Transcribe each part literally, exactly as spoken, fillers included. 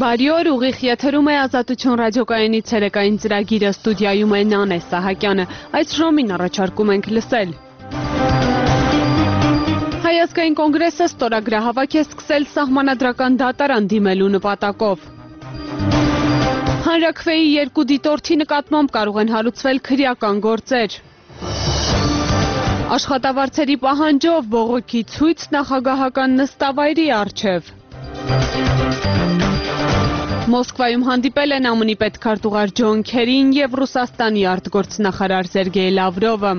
Բարի օր, ուղիղ եթերում է Ազատություն ռադիոկայանի ցերեկային ծրագիրը, ստուդիայում է Նանե Սահակյանը։ Այս ժամին առաջարկում ենք լսել։ Հայ ազգային կոնգրեսը ստորագրահավաք է սկսել սահմանադրական դատարան դիմելու նպատակով։ Հանրաքվեի երկու դիտորդի նկատմամբ կարող են հարուցվել քրեական գործեր։ Աշխատավարձերի պահանջով բողոքի ցույց նախագահական նստավայրի առջև։ Մոսկվայում հանդիպել են ԱՄՆ-ի պետքարտուղար Ջոն Քերին և Ռուսաստանի արտգործնախարար Սերգեյ Լավրովը։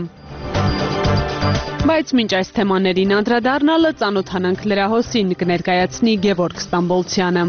Բայց մինչ այս թեմաներին անդրադառնալը ծանոթանանք լրահոսին, կներկայացնի Գևորգ Ստամբոլցյանը։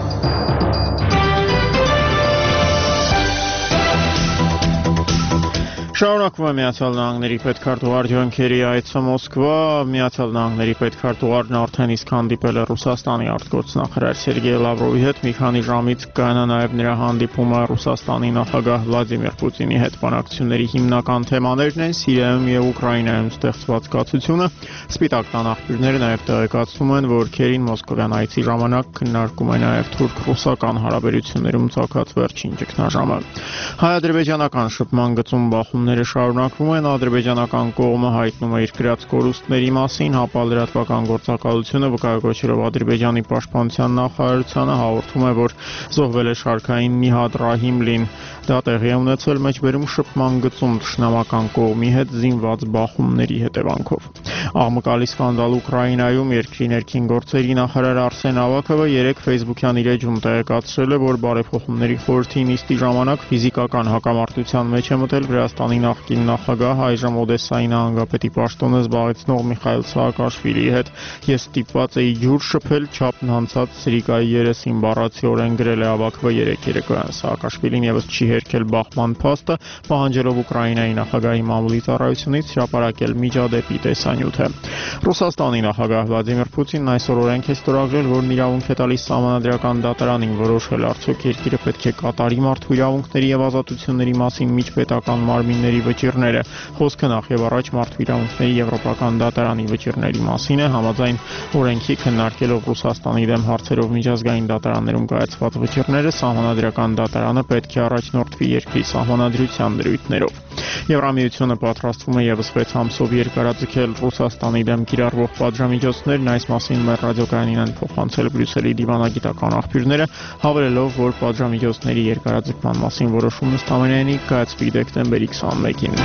Շարունակվում է Միացյալ Նահանգների պետքարտուղար Ջոն Քերիի այցը Մոսկվա, Միացյալ Նահանգների պետքարտուղարն արդեն իսկ հանդիպել է Ռուսաստանի արտգործնախարար Սերգեյ Լավրովի հետ, մի քանի ժամից կայանա նաև նրա հանդիպումը Ռուսաստանի նախագահ Վլադիմիր Պուտինի հետ։ Բանակցությունների հիմնական թեմաներն են Սիրիայում և Ուկրաինայում ստեղծված կացությունը։ Սպիտակ տան աղբյուրները նաև տեղեկացնում են, որ Քերին մոսկովյան այցի ժամանակ քննարկում է նաև թուրք-ռուսական հարաբերություններում ծագած վերջին ճգնաժամը։ Հայ-ադրբեջանական շփման գծում բախում շարունակվում են, ադրբեջանական կողմը հայտնում է իր գրած կորուստների մասին, հապա լրատվական գործակալությունը վկայակոչելով Ադրբեջանի պաշտպանության նախարարությանը հաղորդում է, որ զոհվել է շարքային Նիհադ Ռահիմլին։ Դա տեղի է ունեցել մեջբերում շփման գծում թշնամական կողմի հետ զինված բախումների հետևանքով։ Աղմկալի սկանդալ Ուկրաինայում երկրի ներքին գործերի նախարար Արսեն Ավակովը երեկ Facebook-յան իր էջում տեղեկացրել է, որ բարեփոխումների խորհրդի նիստի ժամանակ ֆիզիկական հակամարտության մեջ է մտել Վրաստանի նախկին նախագահ, այժմ Օդեսայի նահանգապետի պաշտոնը զբաղեցնող Միխայիլ Սաակաշվիլիի հետ։ Ես ստիպված էի ջուր շփել չափն անցած սրիկայի երեսին, բառացիորեն գրել է Ավակովը երեկ երեկոյան։ Սաակաշվիլին եւս չի հերքել բախման փաստը, պահանջելով Ուկրաինայի նախագահի մամուլի ծառայությունից հրապարակել միջադեպի տեսանյութը։ Ռուսաստանի նախագահ Վլադիմիր Պուտինն այսօր օրենք է ստորագրել, որն իրավունք է տալիս սահմանադրական դատարանին որոշել, արդյոք երկիրը պետք է կատարի մարդու իրավունքների եւ ազատությունների մասին միջպետական մարմինների վճիռները։ Խոսքը նախ եւ առաջ մարդու իրավունքների եվրոպական դատարանի վճիռների մասին է, համաձայն օրենքի քննարկելով Ռուսաստանի դեմ հարցերով միջազգային դատարաններում կայացված վճիռները, սահմանադրական դատարանը պետք է առաջնորդվի երկրի սահմանադրության դրույթներով։ Եվրամիությունը պատրաստվում է եւս վեց ամսով երկարաձգել Ռուսաստանի դեմ կիրառվող պատժամիջոցներն, այս մասին մեր ռադիոկայանին են փոխանցել Բրյուսելի դիվանագիտական աղբյուրները, հավելելով, որ պատժամիջոցների երկարաձգման մասին որոշումն ըստ ամենայնի կայացվի դեկտեմբերի քսաներկին։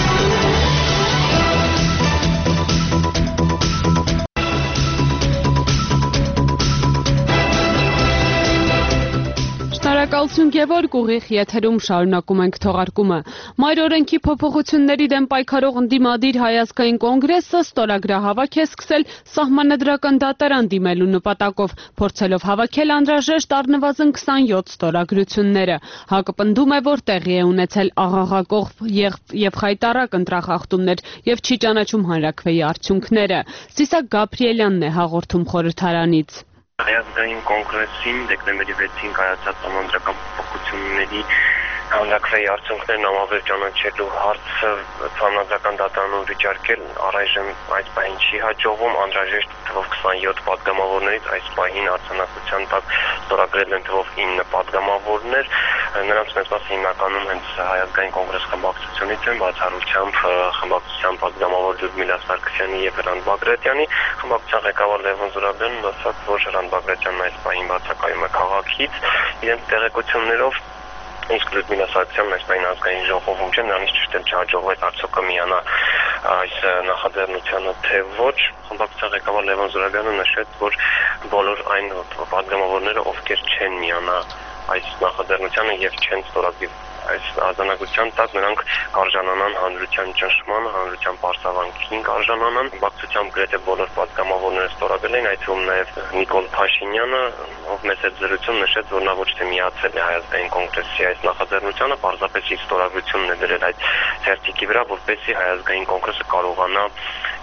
Շնորհակալություն Գևորգ, ուղիղ եթերում շարունակում ենք թողարկումը։ Մայր օրենքի փոփոխությունների դեմ պայքարող ընդդիմադիր Հայ ազգային կոնգրեսը ստորագրահավաք է սկսել սահմանադրական դատարան դիմելու նպատակով, փորձելով հավաքել անհրաժեշտ առնվազն քսանյոթ ստորագրությունները։ ՀԱԿ-ը պնդում է, որ տեղի է ունեցել աղաղակող եւ խայտառակ ընտրախախտումներ եւ չի ճանաչում հանրաքվեի արդյունքները։ Սիսակ Գաբրիելյանն է հաղորդում խորհրդարանից։ Հայ ազգային կոնգրեսին դեկտեմբերի վեցին կայացած սահմանադրական փոփոխությունների հանրաքվեի արդյունքներն ամավեր ճանաչելու հարցը սահմանադրական դատարանում վիճարկել առայժմ այս պահին չի հաջողվում, անհրաժեշտ թվով քսանյոթ պատգամավորներից այս պահին արձանագրության տակ ստորագրել են թվով ինը պատգամավորներ, նրանց մեծ մասը հիմնականում հենց Հայ ազգային կոնգրես խմբակցությունից են, բացառությամբ խմբակցության պատգամավոր Լյուդմիլա Սարգսյանի եւ Հրանտ Բագրատյանի, խմբակցության ղեկավար Լևոն Զուրաբյանն ասաց, որ Հրանտ Բագրատյանն այս պահին բացակայում է քաղաքից, իրենց տեղեկություններով իսկ Լյուդմիլա Սարգսյանն այս պահին ազգային ժողովում չէ, նրանից ճիշտ էլ չհաջողվեց արդյոք կմիանա այս նախաձեռնությանը թե ոչ։ Խմբակցության ղեկավար Լևոն Զուրաբյանը նշեց, որ բոլոր այն պատգամավորները, ովքեր չեն միանա այս նախաձեռնությանը եւ չեն ստորագրի այս արձանագրության տակ, նրանք արժանանան հանրության ճնշմանը, հանրության պարզավանքին արժանանան։ Խմբակցությամբ գրեթե բոլոր պատգամավորները ստորագրել են, այդ թվում նաեւ Նիկոլ Փաշինյանը, ով մեծ հետ զրույցում նշեց, որ նա ոչ թե միացել է Հայ ազգային կոնգրեսի այս նախաձեռնությանը, պարզապես իր ստորագրությունն է դրել այդ ցերտիկի վրա, որպեսզի Հայ ազգային կոնգրեսը կարողանա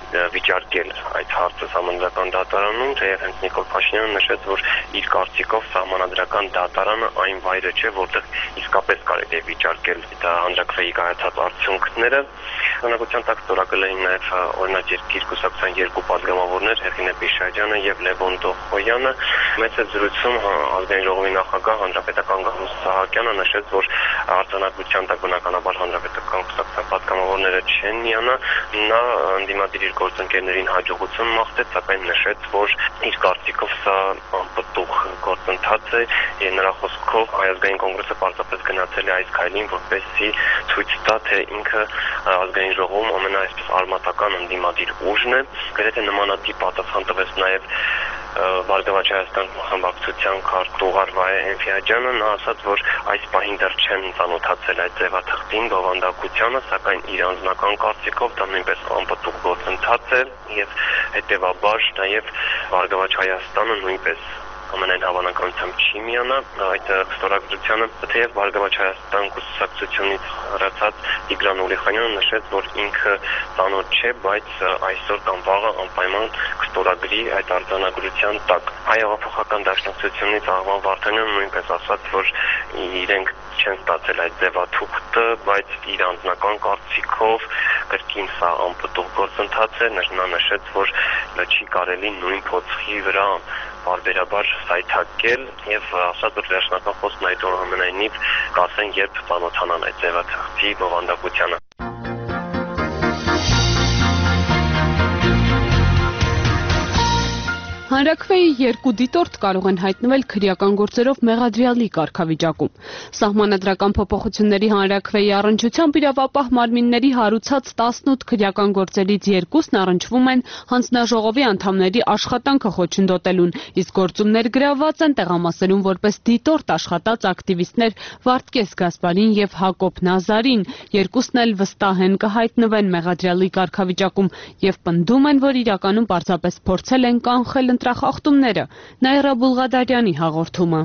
վիճարկել այդ հարցը Սահմանադրական դատարանում, թեև հենց Նիկոլ Փաշինյանը նշեց, որ իր կարծիքով Սահմանադրական դատարանը այն վայրը չէ, որտեղ իսկապես կարելի է վիճարկել հանրաքվեի կայացած արդյունքները։ Քննադատության տակ ստորագրել էին նաև օրինակ երկիր կուսակցության երկու պատգամավորներ Հեղինե Բիշաջյանը եւ Լևոն Դոխոյանը։ Մեծ զրույցում ազգային ժողովի նախագահ հանրապետական Գահուս Սահակյանը նշեց, որ արձանագրության տակ բնականաբար հանրապետական կուսակցության պատգամավորները չեն միանա։ Նա ընդդիմադիր իր գործընկերներին հաջողություն մաղթեց, սակայն նշեց, որ իր կարծիքով սա անպտուղ գործընթաց է եւ նրա խոսքով Հայ ազգային կոնգրեսը պարզապես գնացել է այս քայլին, որպեսզի ցույց տա, թե ինքը ազգային ժողովում ամենաայսպես արմատական ընդդիմադիր ուժն է։ Գրեթե նմանատիպ պատասխան տվեց նաև Բարգավաճ Հայաստան խմբակցության քարտուղար Վահե Էնֆիաջյանը։ Նա ասաց, որ այս պահին դեռ չեն ծանոթացել այդ ձևաթղթին, բովանդակությանը, սակայն իր անձնական կարծիքով դա նույնպես անպտուղ գործընթաց է եւ հետեւաբար նաև Բարգավաճ Հայաստանը նույնպես ամենայն հավանականությամբ չի միանա այդ ստորագրությանը, թեև Բարգավաճ Հայաստան կուսակցությունից հրացած Տիգրան Ուրիխանյանը նշեց, որ ինքը ծանոթ չէ, բայց այսօր կամ վաղը անպայման կստորագրի այդ արձանագրության տակ։ Հայ հեղափոխական դաշնակցությունից Աղվան Վարդանյանը նույնպես ասաց, որ իրենք չեն ստացել այդ ձևաթուղթը, բայց իր անձնական կարծիքով կրկին սա անպտուղ գործընթաց է։ Նա նշեց, որ չի կարելի նույն փոփոխի վրա բարբերաբար սայթակել եւ ասած, որ վերջնական խոսքն այնուամենայնիվ կասեն, երբ ծանոթանան այդ ձևաթղթի բովանդակությանը։ Հանրաքվեի երկու դիտորդ կարող են հայտնվել քրեական գործերով մեղադրյալի կարգավիճակում։ Սահմանադրական փոփոխությունների հանրաքվեի առնչությամբ իրավապահ մարմինների հարուցած տասնութ քրեական գործերից երկուսն առնչվում են հանձնաժողովի անդամների աշխատանքը խոչընդոտելուն, իսկ գործումներ գրաված են տեղամասերում որպես դիտորդ աշխատած ակտիվիստներ Վարդգես Գասպարին եւ Հակոբ Նազարին։ Երկուսն էլ վստահ են կհայտնվեն մեղադրյալի կարգավիճակում եւ պնդում են, որ իրականում պարզապես փորձել են կանխել ընտրախախտումները։ Նաիրա Բուլղադարյանի հաղորդումը։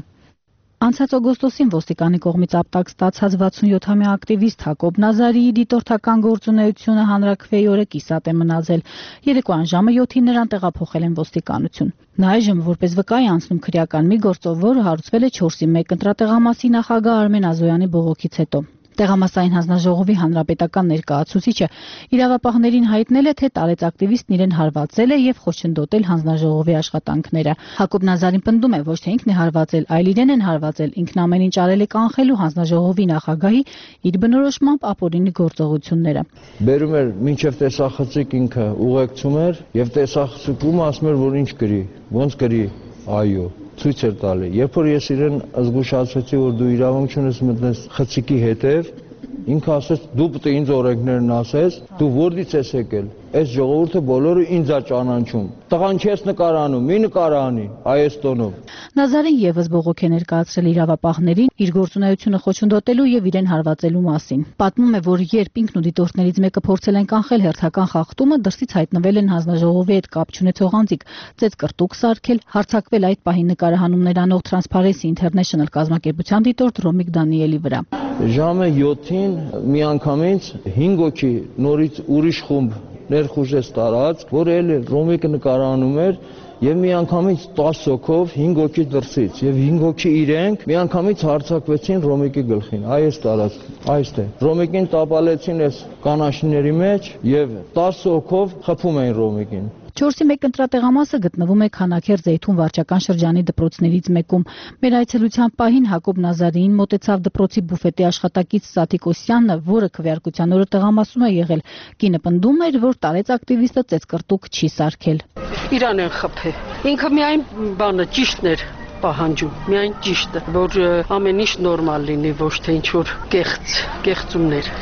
Անցած օգոստոսին ոստիկանի կողմից ապտակ ստացած վաթսունյոթամյա ակտիվիստ Հակոբ Նազարիի դիտորդական գործունեությունը հանրաքվեի օրը կիսատ է մնացել։ Երեկոյան ժամը յոթին նրան տեղափոխել են ոստիկանություն։ Նա այժմ որպես վկա է անցնում քրեական մի գործով, որը հարուցվել է չորսի մեկ ընտրատեղամասի նախագահ Արմեն Ազոյանի բողոքից հետո։ Տեղամասային հանձնաժողովի հանրապետական ներկայացուցիչը իրավապահներին հայտնել է, թե տարեց ակտիվիստն իրեն հարվածել է եւ խոչընդոտել հանձնաժողովի աշխատանքները։ Հակոբ Նազարին պնդում է, ոչ թե ինքն է հարվածել, այլ իրեն են հարվածել, ինքն ամեն ինչ արել է կանխելու հանձնաժողովի նախագահի իր բնորոշմամբ ապօրինի գործողությունները։ Բերում էր մինչև տեսախցիկ ինքը ուղեկցում էր եւ տեսախցիկում ասում էր, որ ինչ գրի, ոնց գրի, այո ցույց էր տալի։ Երբ որ ես իրեն զգուշացրեցի, որ դու իրավունք չունես մտնես խցիկի հետև, ինքը ասեց, դու պետք է ինձ օրենքներն ասես, դու որտից ես եկել։ Այս ժողովուրդը բոլորը ինձ է ճանաչում։ Տղան չես նկարանում, մի նկարանի, այս տոնով։ Նազարին եւս բողոք է ներկայացրել իրավապահներին իր գործունեությունը խոչընդոտելու եւ իրեն հարվածելու մասին։ Պատմում է, որ երբ ինքն ու դիտորդներից մեկը փորձել են կանխել հերթական խախտումը, դրսից հայտնվել են հանձնաժողովի հետ կապ չունեցող անձիկ, ծեծ կրտուկ սարքել, հարձակվել այդ պահին նկարահանումներ անող Transparency International կազմակերպության դիտորդ Ռոմիկ Դանիելի վրա։ Ժամը յոթին միանգամից հինգ հոգի նորից ուրիշ խումբ ներխուժեց տարածք, որ էլ Ռոմիկը նկարանում էր եւ միանգամից տասը հոգով հինգ հոգի դրսից եւ հինգ հոգի իրենք միանգամից հարձակվեցին Ռոմիկի գլխին։ Այս տարածք, այստեղ Ռոմիկին տապալեցին այս կանաչիների մեջ եւ տասը հոգով խփում էին Ռոմիկին։ Չորսի մեկ ընտրատեղամասը գտնվում է Քանաքեր Զեյթուն վարչական շրջանի դպրոցներից մեկում։ Մեր այցելության պահին Հակոբ Նազարիին մոտեցավ դպրոցի բուֆետի աշխատակից Սաթիկ Օսյանը, որը քվեարկության օրը տեղամասում է եղել։ Կինը պնդում էր, որ տարեց ակտիվիստը ծեծկրտուկ չի սարքել։ Իրան են խփել։ Ինքը միայն բանը ճիշտն էր պահանջում, միայն ճիշտը, որ ամեն ինչ նորմալ լինի, ոչ թե ինչ որ կեղծ, կեղծումներ։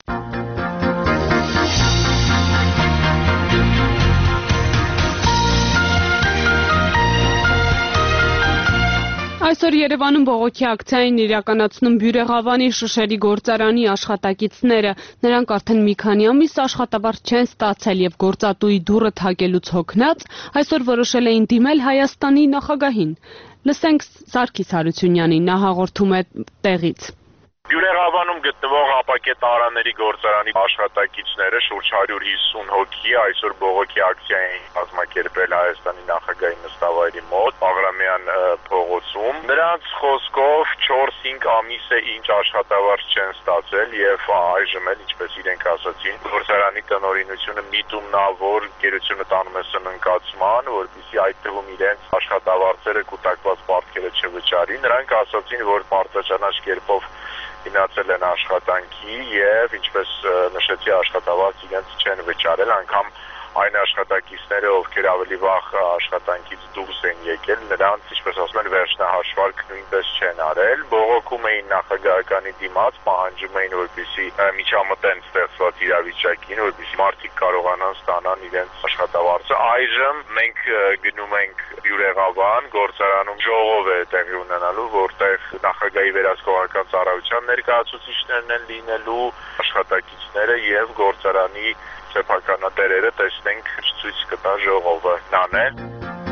Այսօր Երևանում բողոքի ակցիային իրականացնում Բյուրեղավանի Շշերի գործարանի աշխատակիցները։ Նրանք արդեն մի քանի ամիս աշխատավարձ չեն ստացել եւ գործատուի դուռը թակելուց հոգնած այսօր որոշել էին դիմել Հայաստանի նախագահին։ Լսենք Սարգիս Հարությունյանին, նա հաղորդում է տեղից։ Յուրեղավանում գտնվող ապակետարանների գործարանի աշխատակիցները շուրջ հարյուր հիսուն հոգի այսօր բողոքի ակցիա էին կազմակերպել Հայաստանի նախագահի նստավայրի մոտ Բաղրամյան փողոցում։ Նրանց խոսքով չորս-հինգ ամիս է ինչ աշխատավարձ չեն ստացել եւ այժմ էլ ինչպես իրենք ասացին գործարանի տնօրինությունը միտումնավոր գերությունը տանում է սննկացման, որպեսզի այդ թվում իրենց աշխատավարձերը կուտակված պարտքերը չվճարի։ Նրանք ասացին, որ պարտաճանաչ կերպով գնացել են աշխատանքի եւ ինչպես նշեցի աշխատավարձ իրենց չեն վճարել, անգամ այն աշխատակիցները, ովքեր ավելի վաղ աշխատանքից դուրս են եկել, նրանց, ինչպես ասում են, վերջնահաշվարկ նույնպես չեն արել, բողոքում էին նախագահականի դիմաց, պահանջում էին, որպեսզի միջամտեն ստեղծված իրավիճակին, որպեսզի մարդիկ կարողանան ստանան իրենց աշխատավարձը։ Այժմ մենք գնում ենք Յուրեղավան, գործարանում ժողով է տեղի ունենալու, որտեղ նախագահի վերահսկողական ծառայության ներկայացուցիչներն են լինելու, աշխատակիցները եւ գործարանի սեփականատերերը տեսնենք ցույց կտա ժողովը նանել։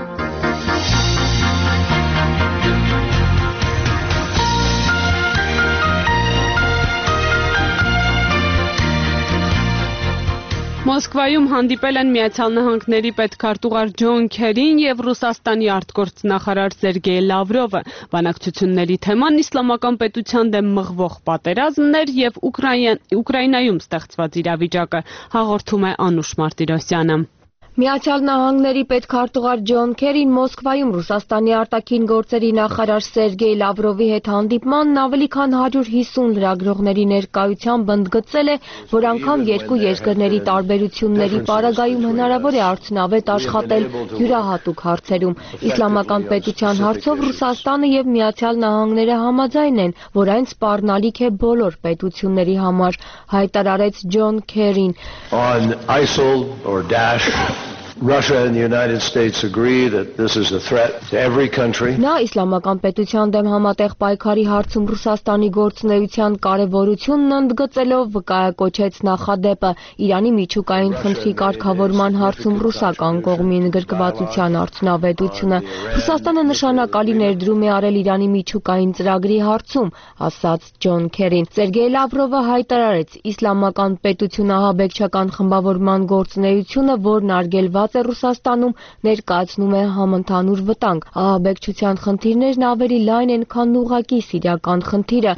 Մոսկվայում հանդիպել են Միացյալ Նահանգների պետքարտուղար Ջոն Քերին եւ Ռուսաստանի արտգործնախարար Սերգեյ Լավրովը։ Բանակցությունների թեման իսլամական պետության դեմ մղվող պատերազմն էր եւ Ուկրաինայում ստեղծված իրավիճակը, հաղորդում է Անուշ Մարտիրոսյանը։ Միացյալ Նահանգների պետքարտուղար Ջոն Քերին Մոսկվայում Ռուսաստանի արտաքին գործերի նախարար Սերգեյ Լավրովի հետ հանդիպմանն ավելի քան հարյուր հիսուն լրագրողների ներկայությամբ ընդգծել է, որ անգամ երկու երկրների տարբերությունների պարագայում հնարավոր է արդյունավետ աշխատել յուրահատուկ հարցերում։ Իսլամական պետության հարցով Ռուսաստանը եւ Միացյալ Նահանգները համաձայն են, որ այն սպառնալիք է բոլոր պետությունների համար, հայտարարեց Ջոն Քերին։ On ISIL or Daesh, Russia and the United States agree that this is a threat to every country. Նա իսլամական պետության դեմ համատեղ պայքարի հարցում Ռուսաստանի գործունեության կարևորությունն ընդգծելով վկայակոչեց նախադեպը Իրանի միջուկային խնդրի կարգավորման հարցում ռուսական կողմի ընդգրկվածության արդյունավետությունը։ Ռուսաստանը նշանակալի ներդրում է արել Իրանի միջուկային ծրագրի հարցում, ասաց Ջոն Քերին։ Սերգեյ Լավրովը հայտարարեց իսլամական պետություն ահաբեկչական խմբավորման գործունեությունը, որն արգելված է Ռուսաստանում, ներկայացնում է համընդհանուր վտանգ։ Ահաբեկչության խնդիրներն ավելի լայն են, քան ուղղակի սիրիական խնդիրը։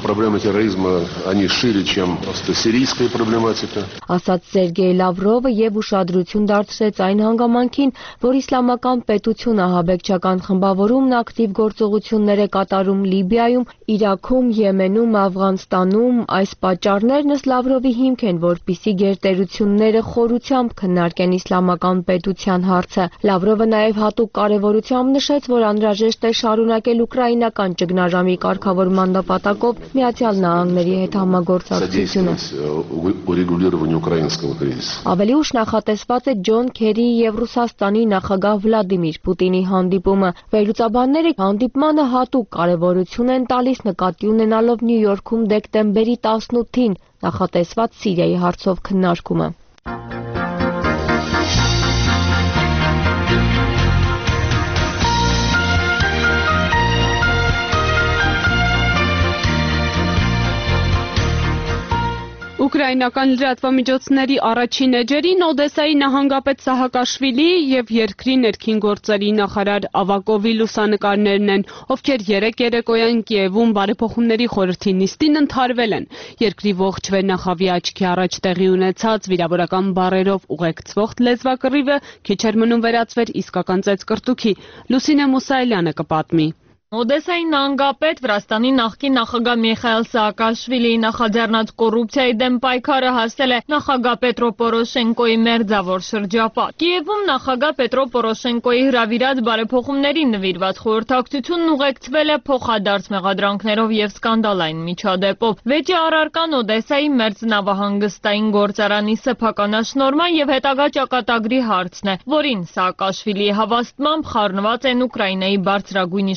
Ասաց Սերգեյ Լավրովը եւ ուշադրություն դարձրեց այն հանգամանքին, որ իսլամական պետությունը ահաբեկչական խմբավորումն ակտիվ գործողություններ է կատարում Լիբիայում, Իրաքում, Եմենում, Աֆղանստանում։ Այս պատճառներն ըստ Լավրովի հիմք են, որպիսի գերտերությունները խորությամբ քննարկեն իսլամական պետության հարցը։ Լավրովը նաև հատուկ կարևորությամբ նշեց, որ անհրաժեշտ է շարունակել ուկրաինական ճգնաժամի կարգավորման նպատակով Միացյալ Նահանգների հետ համագործակցությունը։ Ավելի ուշ նախատեսված է Ջոն Քերիի եւ Ռուսաստանի նախագահ Վլադիմիր Պուտինի հանդիպումը։ Վերլուծաբանները հանդիպմանը հատուկ կարևորություն են տալիս նկատի ունենալով Նյու Յորքում դեկտեմբերի տասնութին նախատեսված Սիրիայի հարցով քննարկումը։ Ուկրաինական լրատվամիջոցների առաջին էջերին Օդեսայի նահանգապետ Սահակաշվիլի եւ երկրի ներքին գործերի նախարար Ավակովի լուսանկարներն են, ովքեր երեք երեկոյան Կիևում բարեփոխումների խորհրդի նիստին ընդհարվել են։ Երկրի ողջ վերնախավի աչքի առաջ տեղի ունեցած վիրավորական բառերով ուղեկցվող լեզվակռիվը քիչ էր մնում վերածվեր իսկական ծեծկռտուքի։ Լուսինե Մուսայելյանը կպատմի։ Օդեսայի նահանգապետ Վրաստանի նախկին նախագահ Միխայիլ Սաակաշվիլիի նախաձեռնած կոռուպցիայի դեմ պայքարը հասել է նախագահ Պետրո Պորոշենկոյի մերձավոր շրջապատ։ Կիևում նախագահ Պետրո Պորոշենկոյի հրավիրած բարեփոխումներին նվիրված խորհրդակցությունն ուղեկցվել է փոխադարձ մեղադրանքներով եւ սկանդալային միջադեպով։ Վեճի առարկան Օդեսայի մերձնավահանգստային գործարանի սեփականաշնորհման եւ հետագա ճակատագրի հարցն է, որին Սաակաշվիլիի հավաստմամբ խառնված են Ուկրաինայի բարձրագույն իշխանության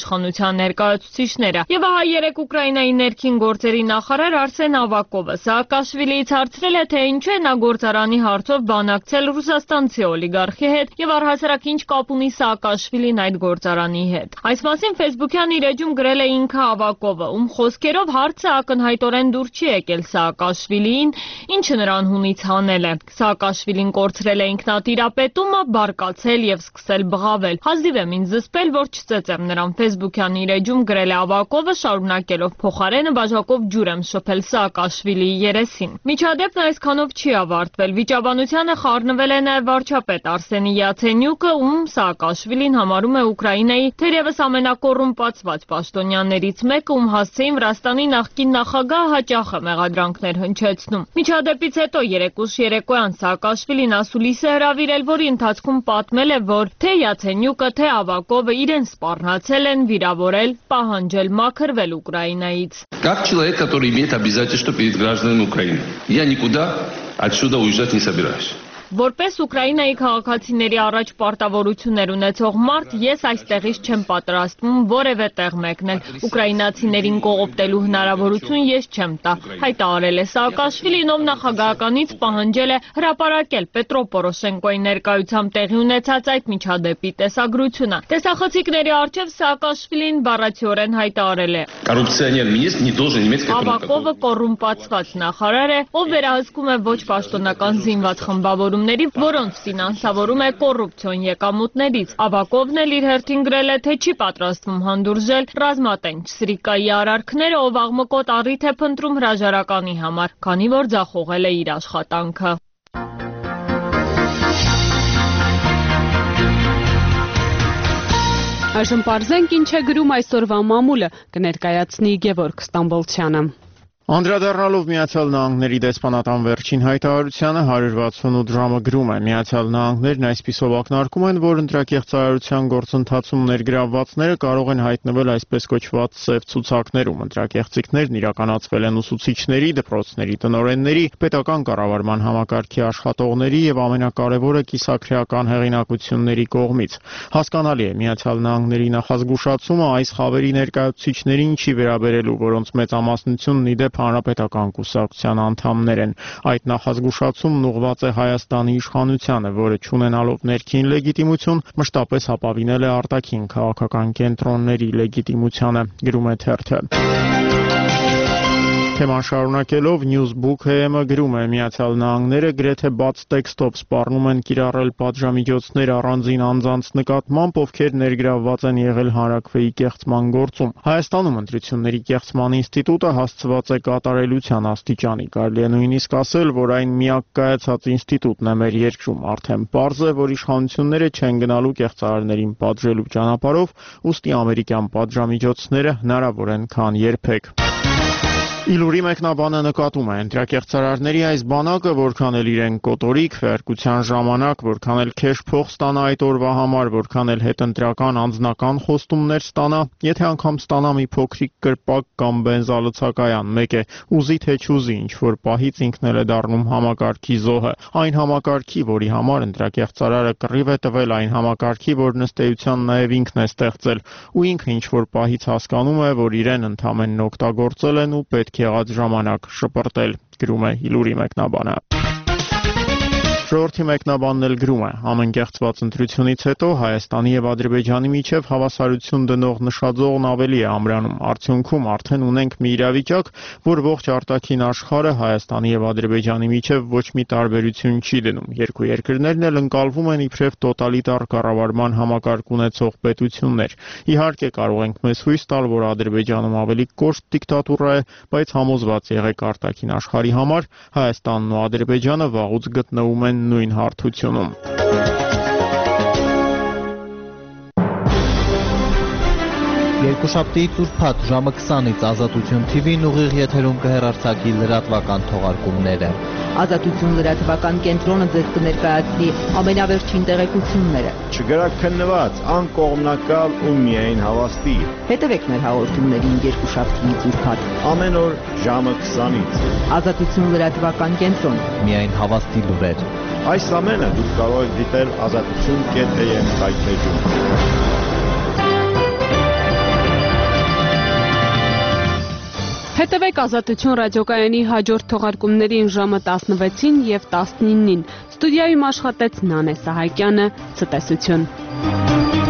ընկերության ներկայացուցիչները։ Եվ ահա երեք Ուկրաինայի ներքին գործերի նախարար Արսեն Ավակովը Սաակաշվիլիից հարցրել է, թե ինչու է նա գործարանի հարցով բանակցել ռուսաստանցի օլիգարխի հետ եւ առհասարակ ինչ կապ ունի Սաակաշվիլին այդ գործարանի հետ։ Այս մասին Facebook-յան իր էջում գրել է ինքը Ավակովը, ում խոսքերով հարցը ակնհայտորեն դուր չի եկել Սաակաշվիլիին, ինչը նրան հունից հանել է։ Սաակաշվիլին կորցրել է ինքնատիրապետումը, բարկացել եւ սկսել բղավել։ Հազիվ եմ ինձ զսպել, որ չծեծեմ նրան Facebook-յան իր էջում գրել է Ավակովը, շարունակելով փոխարենը բաժակով ջուր եմ շփել Սաակաշվիլիի երեսին։ Միջադեպն այսքանով չի ավարտվել։ Վիճաբանությանը խառնվել է նաեւ վարչապետ Արսենի Յացենյուկը, ում Սաակաշվիլին համարում է Ուկրաինայի թերևս ամենակոռումպացված պաշտոնյաներից մեկը, ում հասցեին Վրաստանի նախկին նախագահ հաճախ է մեղադրանքներ հնչեցնում։ Միջադեպից հետո երեկուշ երեկոյան Սաակաշվիլին ասուլիս է հրավիրել, որի ընթացքում պատմել է, որ թե Յացենյուկը, թե Ավակովը իրեն սպառնացել են վիրավորել, պահանջել մաքրվել Ուկրաինայից։ Как человек, который имеет обязательства перед гражданами Украины, я никуда отсюда уезжать не собираюсь. Որպես Ուկրաինայի քաղաքացիների առաջ պարտավորություններ ունեցող մարդ, ես այստեղից չեմ պատրաստվում որևէ տեղ մեկնել։ Ուկրաինացիներին կողոպտելու հնարավորություն ես չեմ տա, հայտարարել է Սաակաշվիլին, ով նախագահականից պահանջել է հրապարակել Պետրո Պորոշենկոյի ներկայությամբ տեղի ունեցած այդ միջադեպի տեսագրությունը։ Տեսախցիկների առջև Սաակաշվիլին բառացիորեն հայտարարել է. Կոռուպցիոներ министр не должен иметь какого-то. Ավակովը կոռումպացված նախարար է, ով վերահսկում է ոչ պաշտոնական զինված խմբավորում, որոնց ֆինանսավորում է կոռուպցիոն եկամուտներից։ Ավակովն էլ իր հերթին գրել է, թե չի պատրաստվում հանդուրժել ռազմատենչ Սրիկայի արարքները, ով աղմկոտ առիթ է փնտրում հրաժարականի համար, քանի որ ձախողել է իր աշխատանքը։ Այժմ պարզենք ինչ է գրում այսօրվա մամուլը, կներկայացնի Գևորգ Ստամբոլցյանը։ Անդրադառնալով Միացյալ Նահանգների դեսպանատան վերջին հայտարարությանը հարյուր վաթսունութ ժամը գրում է. Միացյալ Նահանգներն այսպիսով ակնարկում են, որ ընտրակեղծարարության գործընթացում ներգրավվածները կարող են հայտնվել այսպես կոչված սև ցուցակներում։ Ընտրակեղծիքներն իրականացվել են ուսուցիչների, դպրոցների տնօրենների, պետական կառավարման համակարգի աշխատողների եւ ամենակարևորը կիսաքրեական հեղինակությունների կողմից։ Հասկանալի է, Միացյալ Նահանգների նախազգուշացումը այս խավերի ներկայացուցիչներին չի վերաբերելու, որոնց մեծամասնությունն ի դեպ հանրապետական կուսակցության անդամներ են։ Այդ նախազգուշացումն ուղղված է Հայաստանի իշխանությանը, որը չունենալով ներքին լեգիտիմություն, մշտապես ապավինել է արտաքին քաղաքական կենտրոնների լեգիտիմությանը, գրում է թերթը։ Թեման շարունակելով Newsbook.am-ը գրում է. Միացյալ Նահանգները գրեթե բաց տեքստով սպառնում են կիրառել պատժամիջոցներ առանձին անձանց նկատմամբ, ովքեր ներգրավված են եղել հանրաքվեի կեղծման գործում։ Հայաստանում ընտրությունների կեղծման ինստիտուտը հասցված է կատարելության աստիճանի։ Կարելի է նույնիսկ ասել, որ այն միակ կայացած ինստիտուտն է մեր երկրում։ Արդեն պարզ է, որ իշխանությունները չեն գնալու կեղծարարներին պատժելու ճանապարհով, ուստի ամերիկյան պատժամիջոցները հնարավոր են քան երբեք։ Իլուրի մեկնաբանը նկատում է, ընտրակեղծարարների այս բանակը, որքան էլ իրեն կոտորիկ, քվեարկության ժամանակ, որքան էլ քեշ փող ստանա այդ օրվա համար, որքան էլ հետընտրական անձնական խոստումներ ստանա, եթե անգամ ստանա մի փոքրիկ կրպակ կամ բենզալցակայան, մեկ է, ուզի թե չուզի, ինչ որ պահից ինքն էլ է դառնում համակարգի զոհը, այն համակարգի, որի համար ընտրակեղծարարը կռիվ է տվել, այն համակարգի, որ ըստ նաև ինքն է ստեղծել, ու ինքը ինչ որ պահից հասկանում է, որ իրեն ընդամենն օգտագործել են ու պետք եղած ժամանակ շպրտել, գրում է Իլուրի մեկնաբանը։ Ժողովրդի մեկնաբանն էլ գրում է. ամեն կեղծված ընտրությունից հետո Հայաստանի եւ Ադրբեջանի միջև հավասարություն դնող նշաձողն ավելի է ամրանում։ Արդյունքում արդեն ունենք մի իրավիճակ, որ ողջ արտաքին աշխարհը Հայաստանի եւ Ադրբեջանի միջև ոչ մի տարբերություն չի դնում։ Երկու երկրներն էլ ընկալվում են իբրև տոտալիտար կառավարման համակարգ ունեցող պետություններ։ Իհարկե կարող ենք մեզ հույս տալ, որ Ադրբեջանում ավելի կոշտ դիկտատուրա է, բայց համոզված եղեք արտաքին աշխարհի համար Հայաստանն ու Ադրբեջանը վաղուց գտնվում են նույն հարթությունում։ Երկուշաբթիից ուրբաթ ժամը քսանից Ազատություն թի վին ուղիղ եթերում կհեռարձակի լրատվական թողարկումները։ Ազատություն լրատվական կենտրոնը ձեզ կներկայացնի ամենավերջին տեղեկությունները։ Չգրաքննված, անկողմնակալ ու միայն հավաստի։ Հետևեք մեր հաղորդումներին երկուշաբթիից ուրբաթ ամեն օր ժամը քսանից։ Ազատություն լրատվական կենտրոն։ Միայն հավաստի լուրեր։ Այս ամենը դուք կարող եք դիտել ազատություն կետ էմ հայտնեջում։ Հետևեք Ազատություն ռադիոկայանի հաջորդ թողարկումներին ժամը տասնվեցին և տասնինին։ Ստուդիայում աշխատեց Նանե Սահակյանը, ցտեսություն։